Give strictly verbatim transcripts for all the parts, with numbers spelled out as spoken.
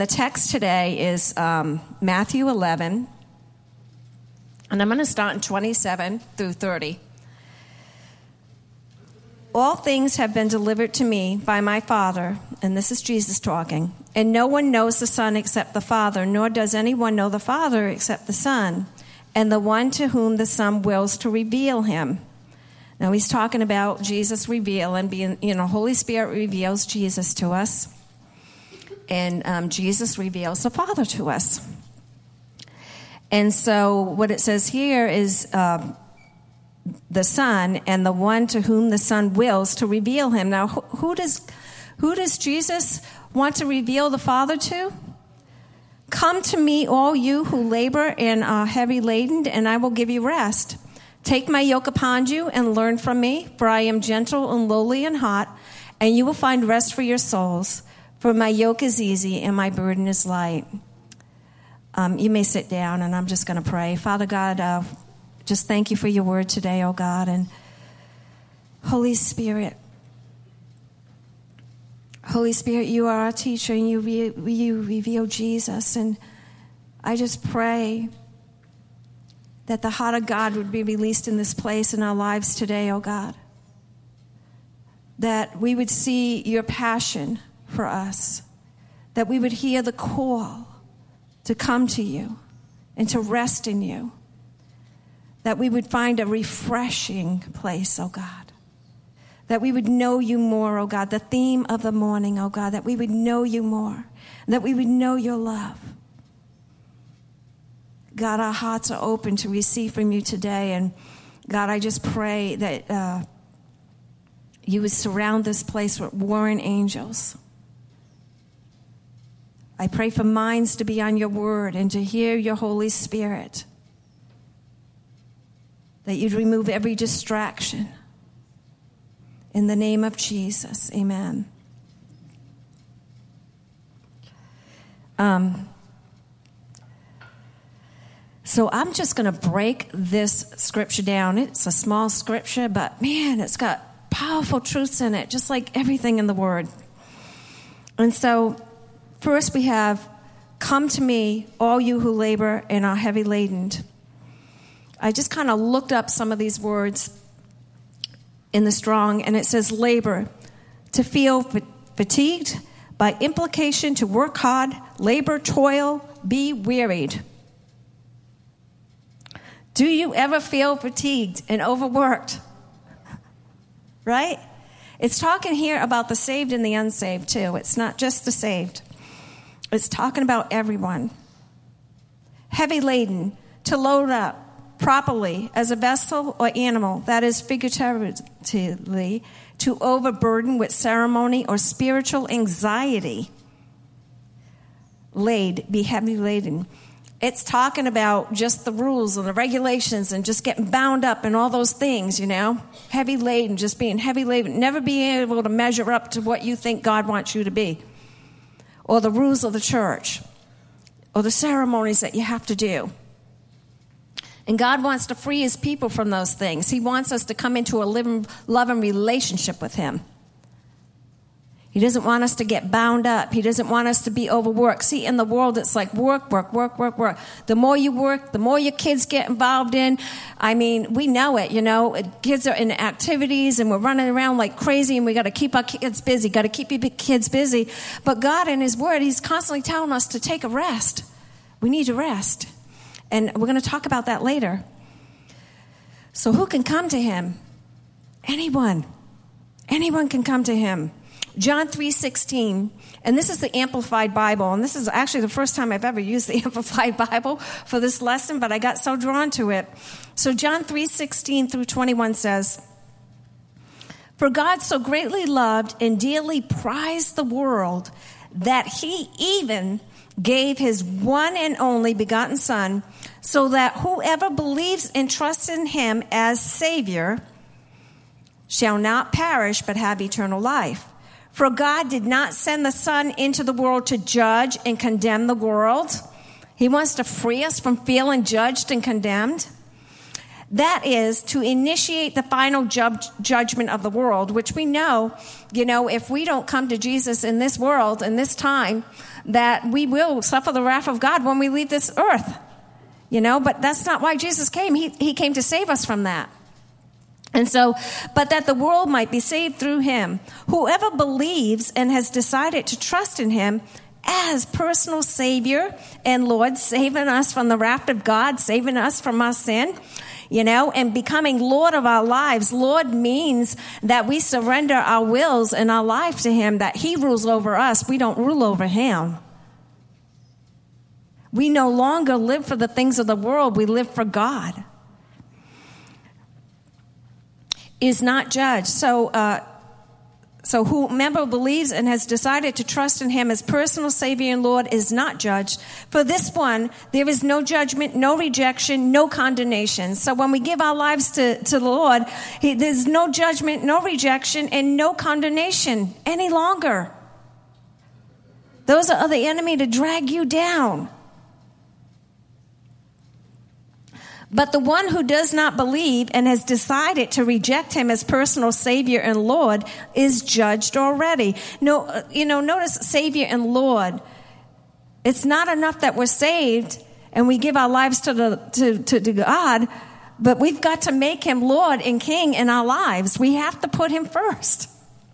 The text today is um, Matthew eleven, and I'm going to start in twenty-seven through thirty. All things have been delivered to me by my Father, and this is Jesus talking, and no one knows the Son except the Father, nor does anyone know the Father except the Son, and the one to whom the Son wills to reveal him. Now he's talking about Jesus revealing, being, you know, Holy Spirit reveals Jesus to us. And um, Jesus reveals the Father to us. And so what it says here is uh, the Son and the one to whom the Son wills to reveal him. Now, who, who does who does Jesus want to reveal the Father to? Come to me, all you who labor and are heavy laden, and I will give you rest. Take my yoke upon you and learn from me, for I am gentle and lowly in heart, and you will find rest for your souls. For my yoke is easy and my burden is light. Um, you may sit down, and I'm just going to pray. Father God, uh, just thank you for your word today, oh God. And Holy Spirit, Holy Spirit, you are our teacher, and you, re- you reveal Jesus. And I just pray that the heart of God would be released in this place in our lives today, oh God. That we would see your passion for us, that we would hear the call to come to you and to rest in you, that we would find a refreshing place, oh God, that we would know you more, oh God, the theme of the morning, oh God, that we would know you more, that we would know your love. God, our hearts are open to receive from you today, and God, I just pray that uh, you would surround this place with warring angels. I pray for minds to be on your word and to hear your Holy Spirit. That you'd remove every distraction. In the name of Jesus, amen. Um, so I'm just going to break this scripture down. It's a small scripture, but man, it's got powerful truths in it, just like everything in the word. And so first we have, come to me, all you who labor and are heavy laden. I just kind of looked up some of these words in the Strong, and it says labor, to feel fatigued, by implication to work hard, labor, toil, be wearied. Do you ever feel fatigued and overworked? Right? It's talking here about the saved and the unsaved too. It's not just the saved. It's talking about everyone. Heavy laden, to load up properly as a vessel or animal, that is figuratively, to overburden with ceremony or spiritual anxiety. Laid, be heavy laden. It's talking about just the rules and the regulations and just getting bound up in all those things, you know. Heavy laden, just being heavy laden, never being able to measure up to what you think God wants you to be. Or the rules of the church, or the ceremonies that you have to do. And God wants to free his people from those things. He wants us to come into a living, loving relationship with him. He doesn't want us to get bound up. He doesn't want us to be overworked. See, in the world, it's like work, work, work, work, work. The more you work, the more your kids get involved in. I mean, we know it, you know. Kids are in activities, and we're running around like crazy, and we got to keep our kids busy, got to keep your kids busy. But God, in his word, he's constantly telling us to take a rest. We need to rest. And we're going to talk about that later. So who can come to him? Anyone. Anyone can come to him. John three sixteen, and this is the Amplified Bible, and this is actually the first time I've ever used the Amplified Bible for this lesson, but I got so drawn to it. So John three sixteen through twenty-one says, "For God so greatly loved and dearly prized the world that he even gave his one and only begotten Son, so that whoever believes and trusts in him as Savior shall not perish but have eternal life. For God did not send the Son into the world to judge and condemn the world." He wants to free us from feeling judged and condemned. That is to initiate the final ju- judgment of the world, which we know, you know, if we don't come to Jesus in this world, in this time, that we will suffer the wrath of God when we leave this earth. You know, but that's not why Jesus came. He, he came to save us from that. And so, but that the world might be saved through him. Whoever believes and has decided to trust in him as personal Savior and Lord, saving us from the wrath of God, saving us from our sin, you know, and becoming Lord of our lives. Lord means that we surrender our wills and our life to him, that he rules over us. We don't rule over him. We no longer live for the things of the world. We live for God. Is not judged. So, uh, so whomever believes and has decided to trust in him as personal Savior and Lord is not judged. For this one, there is no judgment, no rejection, no condemnation. So when we give our lives to, to the Lord, he, there's no judgment, no rejection, and no condemnation any longer. Those are the enemy to drag you down. But the one who does not believe and has decided to reject him as personal Savior and Lord is judged already. No, you know, notice Savior and Lord. It's not enough that we're saved and we give our lives to the to, to, to God, but we've got to make him Lord and King in our lives. We have to put him first.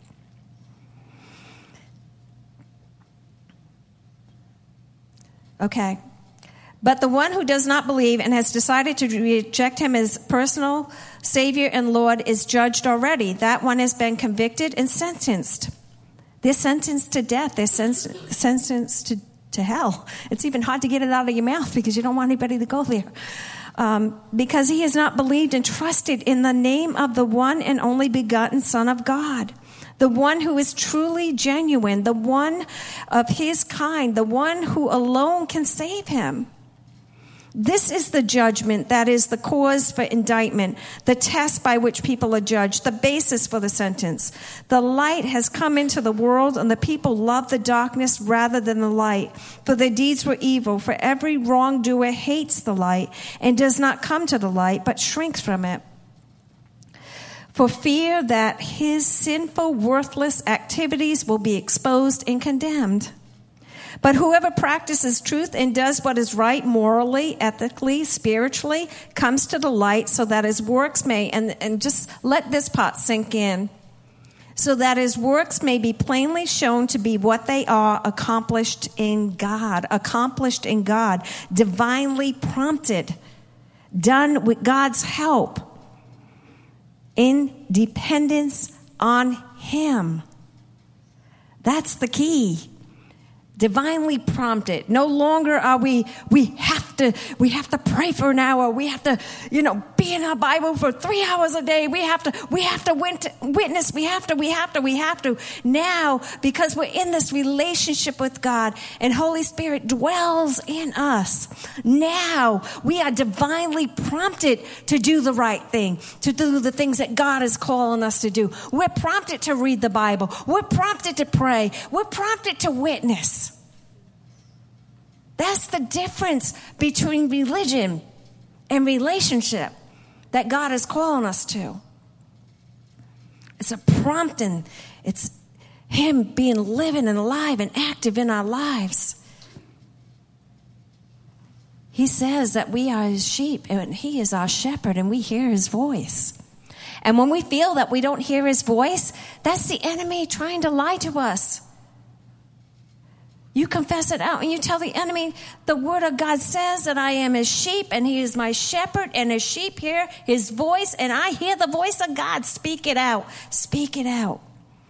Okay. But the one who does not believe and has decided to reject him as personal Savior and Lord is judged already. That one has been convicted and sentenced. They're sentenced to death. They're sen- sentenced to, to hell. It's even hard to get it out of your mouth because you don't want anybody to go there. Um, because he has not believed and trusted in the name of the one and only begotten Son of God. The one who is truly genuine, the one of his kind, the one who alone can save him. This is the judgment that is the cause for indictment, the test by which people are judged, the basis for the sentence. The light has come into the world, and the people love the darkness rather than the light, for their deeds were evil. For every wrongdoer hates the light and does not come to the light, but shrinks from it, for fear that his sinful, worthless activities will be exposed and condemned. But whoever practices truth and does what is right morally, ethically, spiritually, comes to the light so that his works may, and, and just let this part sink in, so that his works may be plainly shown to be what they are, accomplished in God, accomplished in God, divinely prompted, done with God's help, in dependence on him. That's the key. Divinely prompted. No longer are we, we have to, we have to pray for an hour. We have to, you know, be in our Bible for three hours a day. We have to, we have to witness. We have to, we have to, we have to. Now, because we're in this relationship with God and Holy Spirit dwells in us. Now, we are divinely prompted to do the right thing, to do the things that God is calling us to do. We're prompted to read the Bible. We're prompted to pray. We're prompted to witness. That's the difference between religion and relationship that God is calling us to. It's a prompting. It's him being living and alive and active in our lives. He says that we are his sheep and he is our shepherd and we hear his voice. And when we feel that we don't hear his voice, that's the enemy trying to lie to us. You confess it out and you tell the enemy, the word of God says that I am his sheep and he is my shepherd and his sheep hear his voice and I hear the voice of God. Speak it out. Speak it out.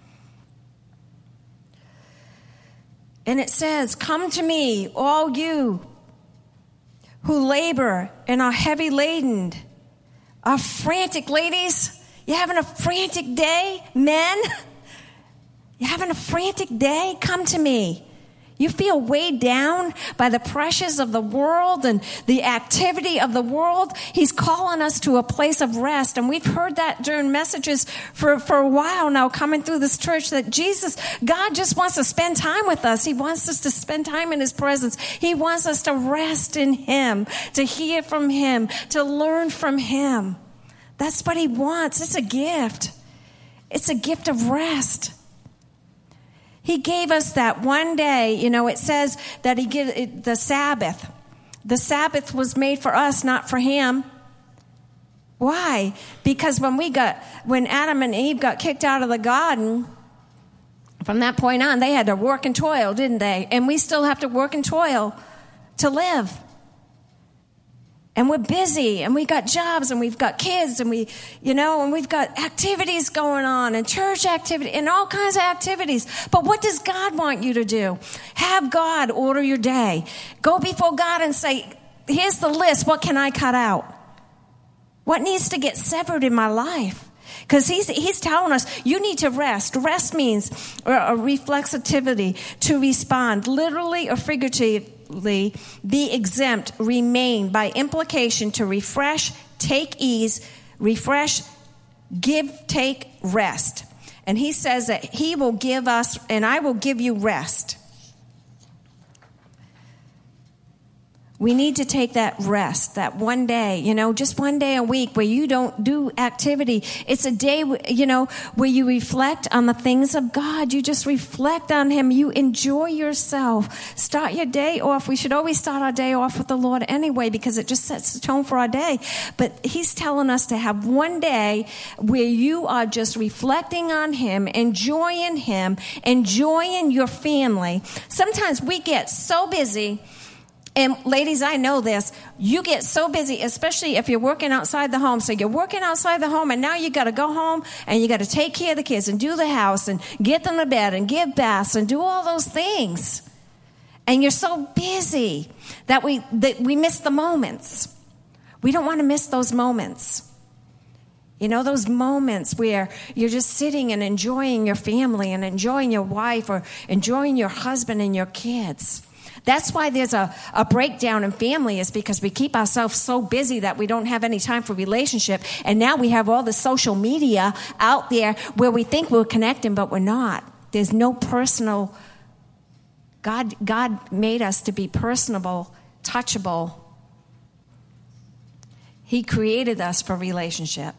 And it says, come to me, all you who labor and are heavy laden, are frantic, ladies. You having a frantic day? Men, you having a frantic day? Come to me. You feel weighed down by the pressures of the world and the activity of the world. He's calling us to a place of rest. And we've heard that during messages for, for a while now coming through this church, that Jesus, God just wants to spend time with us. He wants us to spend time in his presence. He wants us to rest in him, to hear from him, to learn from him. That's what he wants. It's a gift. It's a gift of rest. He gave us that one day. You know, it says that he gave it, the Sabbath. The Sabbath was made for us, not for him. Why? Because when we got, when Adam and Eve got kicked out of the garden, from that point on, they had to work and toil, didn't they? And we still have to work and toil to live. And we're busy, and we've got jobs, and we've got kids, and we, you know, and we've got activities going on, and church activity, and all kinds of activities. But what does God want you to do? Have God order your day. Go before God and say, here's the list. What can I cut out? What needs to get severed in my life? Because he's, he's telling us, you need to rest. Rest means a reflexivity, to respond, literally or figuratively. Be exempt, remain, by implication, to refresh, take ease, refresh, give, take, rest. And he says that he will give us, and I will give you rest. We need to take that rest, that one day, you know, just one day a week where you don't do activity. It's a day, you know, where you reflect on the things of God. You just reflect on him. You enjoy yourself. Start your day off. We should always start our day off with the Lord anyway, because it just sets the tone for our day. But he's telling us to have one day where you are just reflecting on him, enjoying him, enjoying your family. Sometimes we get so busy. And ladies, I know this. You get so busy, especially if you're working outside the home. So you're working outside the home, and now you got to go home and you got to take care of the kids and do the house and get them to bed and give baths and do all those things. And you're so busy that we that we miss the moments. We don't want to miss those moments. You know, those moments where you're just sitting and enjoying your family and enjoying your wife or enjoying your husband and your kids. That's why there's a, a breakdown in family, is because we keep ourselves so busy that we don't have any time for relationship. And now we have all the social media out there where we think we're connecting, but we're not. There's no personal. God, God made us to be personable, touchable. He created us for relationship.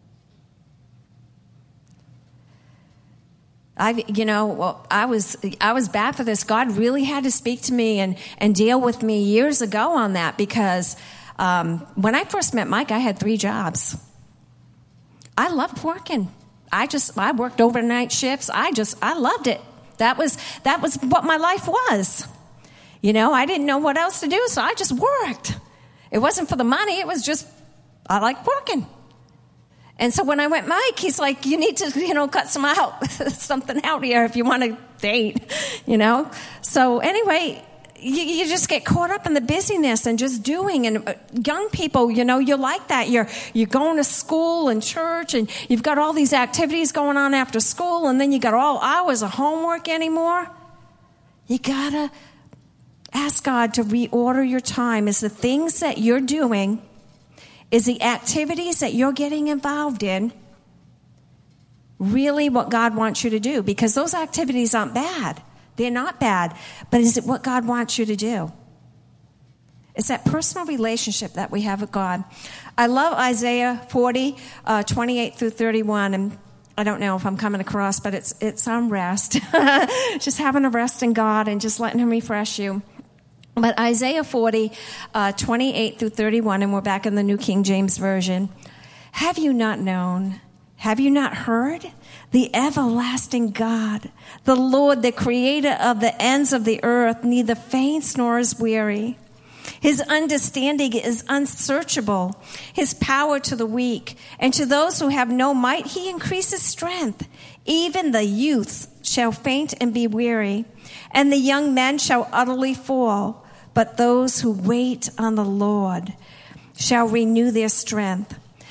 I, you know, well, I was I was bad for this. God really had to speak to me and, and deal with me years ago on that, because um, when I first met Mike, I had three jobs. I loved working. I just I worked overnight shifts. I just I loved it. That was that was what my life was. You know, I didn't know what else to do, so I just worked. It wasn't for the money. It was just I liked working. And so when I went, Mike, he's like, you need to, you know, cut some out, something out here if you want to date, you know. So anyway, you, you just get caught up in the busyness and just doing. And young people, you know, you're like that. You're you're going to school and church, and you've got all these activities going on after school, and then you got all hours of homework anymore. You got to ask God to reorder your time. Is the things that you're doing, is the activities that you're getting involved in really what God wants you to do? Because those activities aren't bad. They're not bad. But is it what God wants you to do? It's that personal relationship that we have with God. I love Isaiah forty, uh, twenty-eight through thirty-one. And I don't know if I'm coming across, but it's, it's on rest. Just having a rest in God and just letting him refresh you. But Isaiah forty, uh, twenty-eight through thirty-one, and we're back in the New King James Version. Have you not known? Have you not heard? The everlasting God, the Lord, the creator of the ends of the earth, neither faints nor is weary. His understanding is unsearchable. His power to the weak, and to those who have no might, he increases strength. Even the youths shall faint and be weary, and the young men shall utterly fall. But those who wait on the Lord shall renew their strength.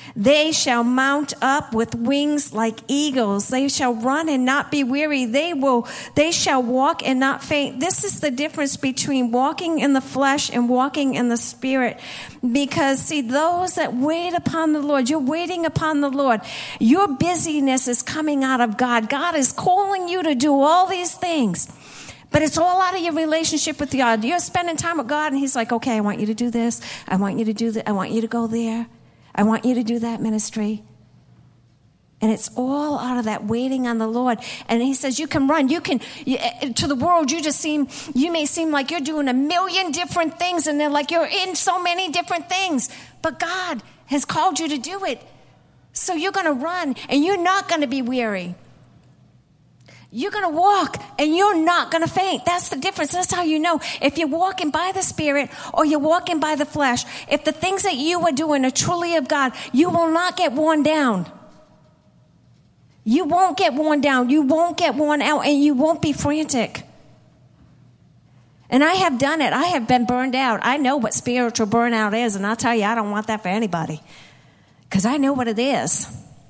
They shall mount up with wings like eagles. They shall run and not be weary. They will, they shall walk and not faint. This is the difference between walking in the flesh and walking in the spirit. Because see, those that wait upon the Lord, you're waiting upon the Lord. Your busyness is coming out of God. God is calling you to do all these things. But it's all out of your relationship with God. You're spending time with God and he's like, okay, I want you to do this. I want you to do that. I want you to go there. I want you to do that ministry. And it's all out of that waiting on the Lord. And he says, you can run. You can, you, to the world, you just seem, you may seem like you're doing a million different things. And they're like, you're in so many different things. But God has called you to do it. So you're going to run and you're not going to be weary. You're going to walk and you're not going to faint. That's the difference. That's how you know if you're walking by the Spirit or you're walking by the flesh. If the things that you are doing are truly of God, you will not get worn down. You won't get worn down. You won't get worn out and you won't be frantic. And I have done it. I have been burned out. I know what spiritual burnout is. And I'll tell you, I don't want that for anybody because I know what it is.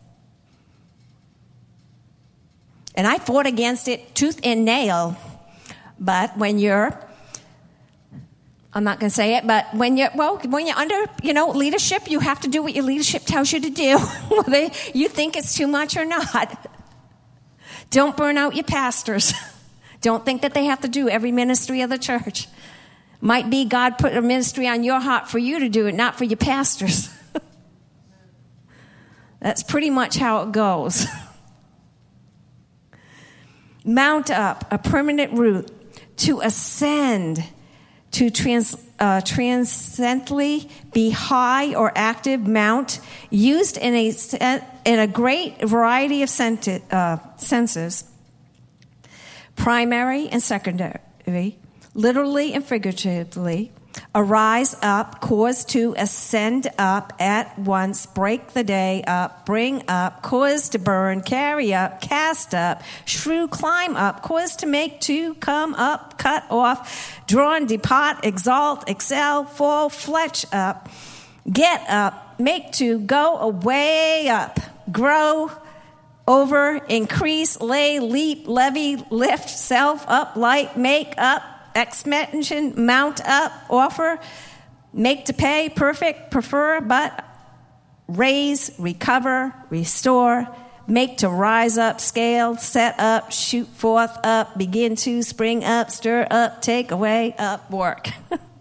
And I fought against it tooth and nail. But when you're, I'm not going to say it, but when you're, well, when you're under, you know, leadership, you have to do what your leadership tells you to do, whether you think it's too much or not. Don't burn out your pastors. Don't think that they have to do every ministry of the church. Might be God put a ministry on your heart for you to do it, not for your pastors. That's pretty much how it goes. Mount up, a permanent route, to ascend, to trans, uh, transcendently be high or active, mount, used in a, in a great variety of senti- uh, senses, primary and secondary, literally and figuratively. Arise up, cause to ascend up at once, break the day up, bring up, cause to burn, carry up, cast up, shrew, climb up, cause to make, to come up, cut off, drawn, depart, exalt, excel, fall, fletch up, get up, make to, go away up, grow, over, increase, lay, leap, levy, lift, self, up, light, make up, expansion, mount up, offer, make to pay, perfect, prefer, but raise, recover, restore, make to rise up, scale, set up, shoot forth up, begin to, spring up, stir up, take away, up, work.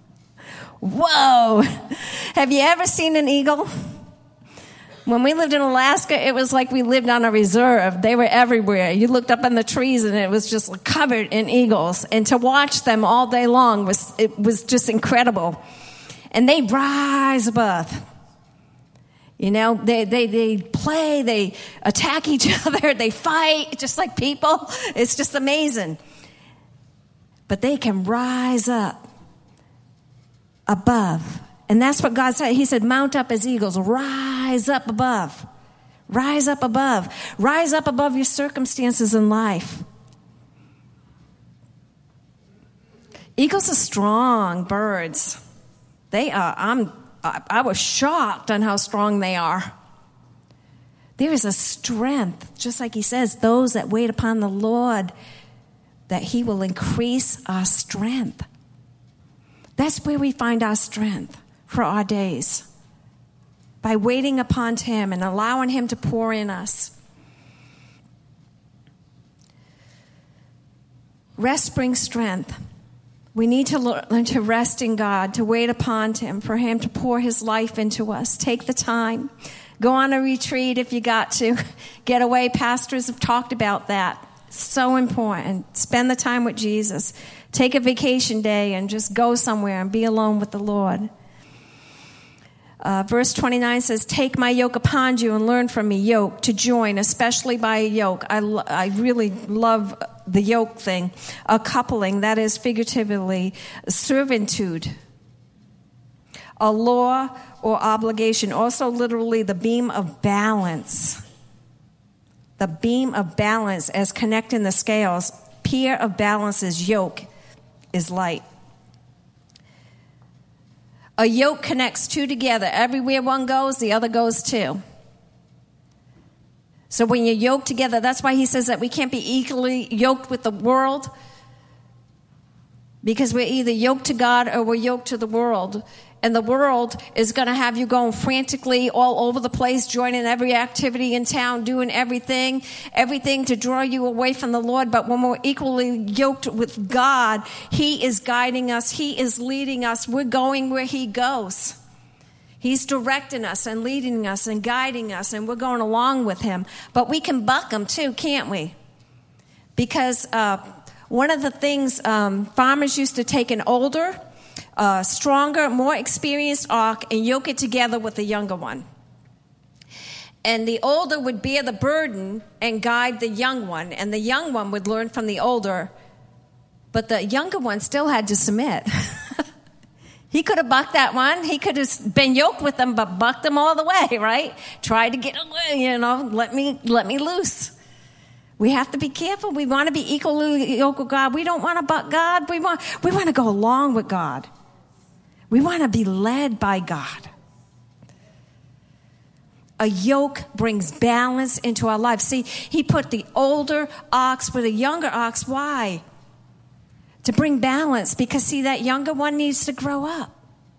Whoa! Have you ever seen an eagle? When we lived in Alaska, it was like we lived on a reserve. They were everywhere. You looked up in the trees and it was just covered in eagles. And to watch them all day long was, it was just incredible. And they rise above. You know, they, they, they play, they attack each other, they fight just like people. It's just amazing. But they can rise up above. And that's what God said. He said, mount up as eagles. Rise up above. Rise up above. Rise up above your circumstances in life. Eagles are strong birds. They are, I'm, I, I was shocked on how strong they are. There is a strength, just like he says, those that wait upon the Lord, that he will increase our strength. That's where we find our strength for our days, by waiting upon him and allowing him to pour in us. Rest brings strength. We need to learn to rest in God, to wait upon him, for him to pour his life into us. Take the time. Go on a retreat if you got to. Get away. Pastors have talked about that. So important. Spend the time with Jesus. Take a vacation day and just go somewhere and be alone with the Lord. Uh, verse twenty-nine says, take my yoke upon you and learn from me. Yoke, to join, especially by a yoke. I, lo- I really love the yoke thing. A coupling, that is figuratively servitude. A law or obligation. Also literally the beam of balance. The beam of balance as connecting the scales. Pair of balance is yoke, is light. A yoke connects two together. Everywhere one goes, the other goes too. So when you're yoked together, that's why he says that we can't be equally yoked with the world, because we're either yoked to God or we're yoked to the world. And the world is going to have you going frantically all over the place, joining every activity in town, doing everything, everything to draw you away from the Lord. But when we're equally yoked with God, he is guiding us. He is leading us. We're going where he goes. He's directing us and leading us and guiding us, and we're going along with him. But we can buck him too, can't we? Because uh, one of the things, um, farmers used to take an older, uh, stronger, more experienced ox and yoke it together with the younger one. And the older would bear the burden and guide the young one, and the young one would learn from the older, but the younger one still had to submit. He could have bucked that one. He could have been yoked with them, but bucked them all the way, right? Tried to get away, you know, let me let me loose. We have to be careful. We want to be equally yoked with God. We don't want to buck God. We want we want to go along with God. We want to be led by God. A yoke brings balance into our lives. See, he put the older ox with a younger ox. Why? To bring balance, because, see, that younger one needs to grow up.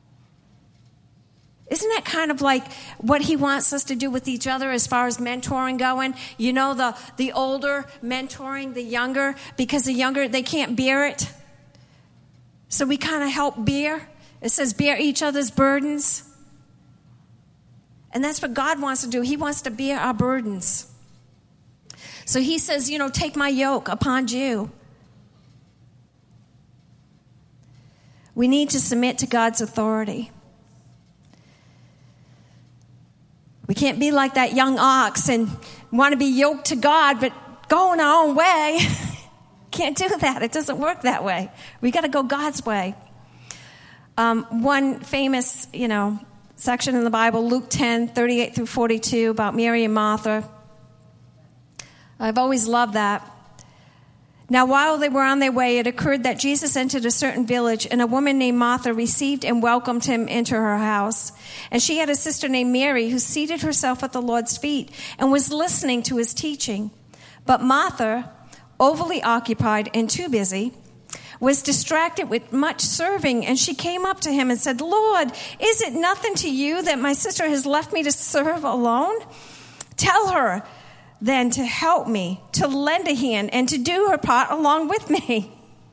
Isn't that kind of like what he wants us to do with each other as far as mentoring going? You know, the, the older mentoring the younger, because the younger, they can't bear it. So we kind of help bear. It says bear each other's burdens. And that's what God wants to do. He wants to bear our burdens. So he says, you know, take my yoke upon you. We need to submit to God's authority. We can't be like that young ox and want to be yoked to God, but going our own way. Can't do that. It doesn't work that way. We got to go God's way. Um, one famous, you know, section in the Bible, Luke ten, thirty-eight through forty-two, about Mary and Martha. I've always loved that. Now, while they were on their way, it occurred that Jesus entered a certain village, and a woman named Martha received and welcomed him into her house. And she had a sister named Mary, who seated herself at the Lord's feet and was listening to his teaching. But Martha, overly occupied and too busy, was distracted with much serving, and she came up to him and said, "Lord, is it nothing to you that my sister has left me to serve alone? Tell her then to help me, to lend a hand, and to do her part along with me."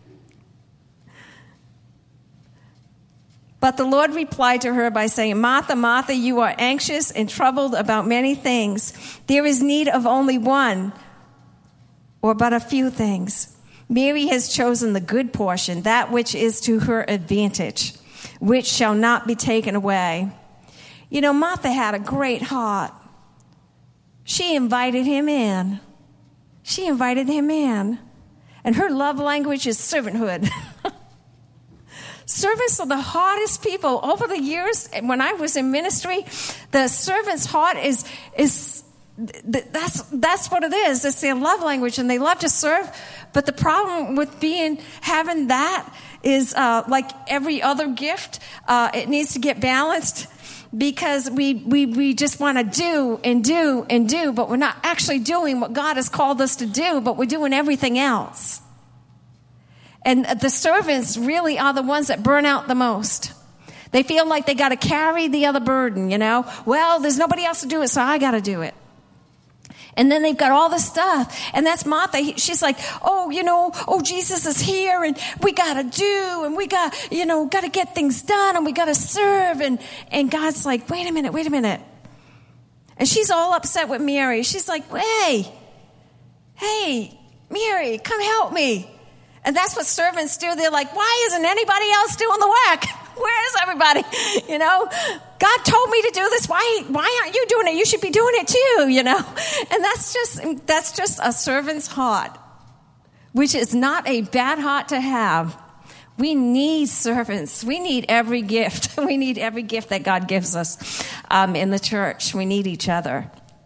But the Lord replied to her by saying, "Martha, Martha, you are anxious and troubled about many things. There is need of only one, or but a few things. Mary has chosen the good portion, that which is to her advantage, which shall not be taken away." You know, Martha had a great heart. She invited him in. She invited him in. And her love language is servanthood. Servants are the hardest people. Over the years, when I was in ministry, the servant's heart is, is that's, that's what it is. It's their love language, and they love to serve. But the problem with being, having that is uh, like every other gift, uh, it needs to get balanced. Because we, we, we just want to do and do and do, but we're not actually doing what God has called us to do, but we're doing everything else. And the servants really are the ones that burn out the most. They feel like they got to carry the other burden, you know. Well, there's nobody else to do it, so I got to do it. And then they've got all this stuff. And that's Martha. She's like, oh, you know, oh, Jesus is here, and we got to do, and we got, you know, got to get things done, and we got to serve. And, and God's like, wait a minute, wait a minute. And she's all upset with Mary. She's like, hey, hey, Mary, come help me. And that's what servants do. They're like, why isn't anybody else doing the work? Where is everybody? You know, God told me to do this. Why, why aren't you doing it? You should be doing it too, you know. And that's just, that's just a servant's heart, which is not a bad heart to have. We need servants. We need every gift. We need every gift that God gives us um, in the church. We need each other.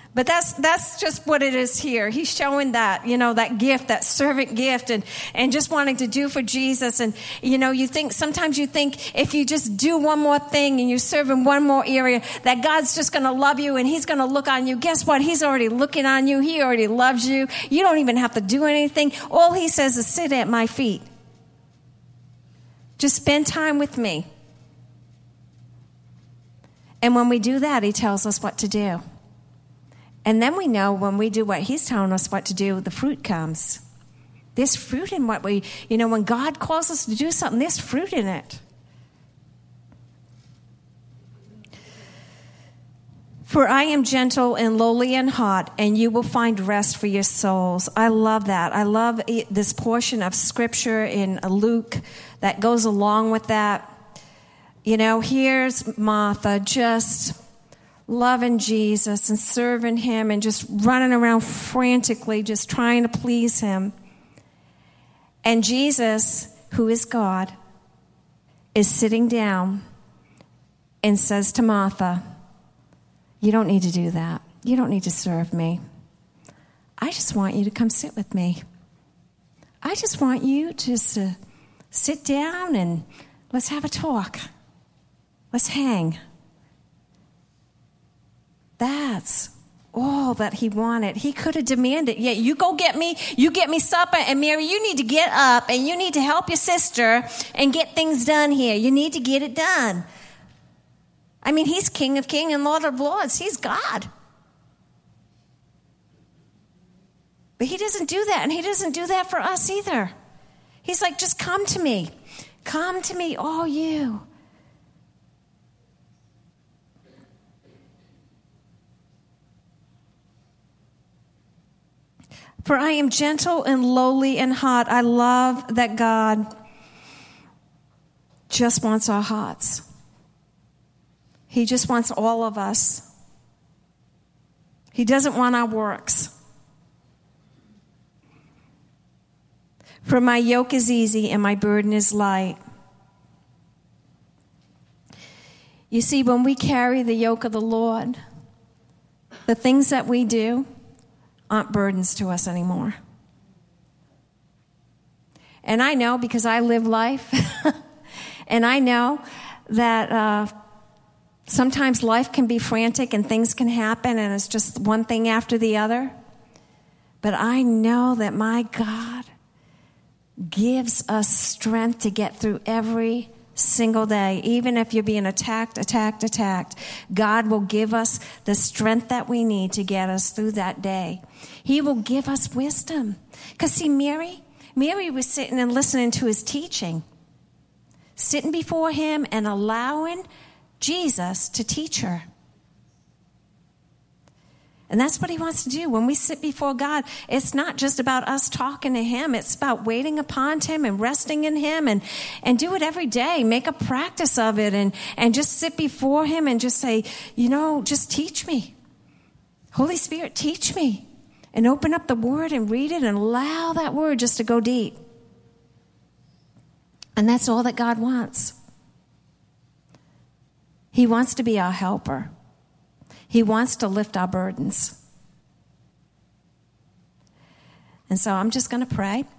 But that's that's just what it is here. He's showing that, you know, that gift, that servant gift, and, and just wanting to do for Jesus. And, you know, you think, sometimes you think if you just do one more thing and you serve in one more area, that God's just going to love you and he's going to look on you. Guess what? He's already looking on you. He already loves you. You don't even have to do anything. All he says is sit at my feet. Just spend time with me. And when we do that, he tells us what to do. And then we know when we do what he's telling us what to do, the fruit comes. There's fruit in what we, you know, when God calls us to do something, there's fruit in it. For I am gentle and lowly in heart, and you will find rest for your souls. I love that. I love this portion of scripture in Luke that goes along with that. You know, here's Martha just loving Jesus and serving him and just running around frantically, just trying to please him. And Jesus, who is God, is sitting down and says to Martha, you don't need to do that. You don't need to serve me. I just want you to come sit with me. I just want you just to sit down and let's have a talk. Let's hang. That's all that he wanted. He could have demanded, yeah, you go get me, you get me supper, and Mary, you need to get up and you need to help your sister and get things done here. You need to get it done. I mean, he's King of Kings and Lord of Lords. He's God. But he doesn't do that, and he doesn't do that for us either. He's like, just come to me. Come to me, all you. For I am gentle and lowly in heart. I love that God just wants our hearts. He just wants all of us. He doesn't want our works. For my yoke is easy and my burden is light. You see, when we carry the yoke of the Lord, the things that we do aren't burdens to us anymore. And I know because I live life, and I know that uh, sometimes life can be frantic and things can happen and it's just one thing after the other. But I know that my God gives us strength to get through every single day. Even if you're being attacked, attacked, attacked, God will give us the strength that we need to get us through that day. He will give us wisdom. Because see, Mary, Mary was sitting and listening to his teaching, sitting before him and allowing Jesus to teach her. And that's what he wants to do. When we sit before God, it's not just about us talking to him. It's about waiting upon him and resting in him, and, and do it every day. Make a practice of it, and, and just sit before him and just say, you know, just teach me. Holy Spirit, teach me. And open up the word and read it and allow that word just to go deep. And that's all that God wants. He wants to be our helper. He wants to lift our burdens. And so I'm just going to pray.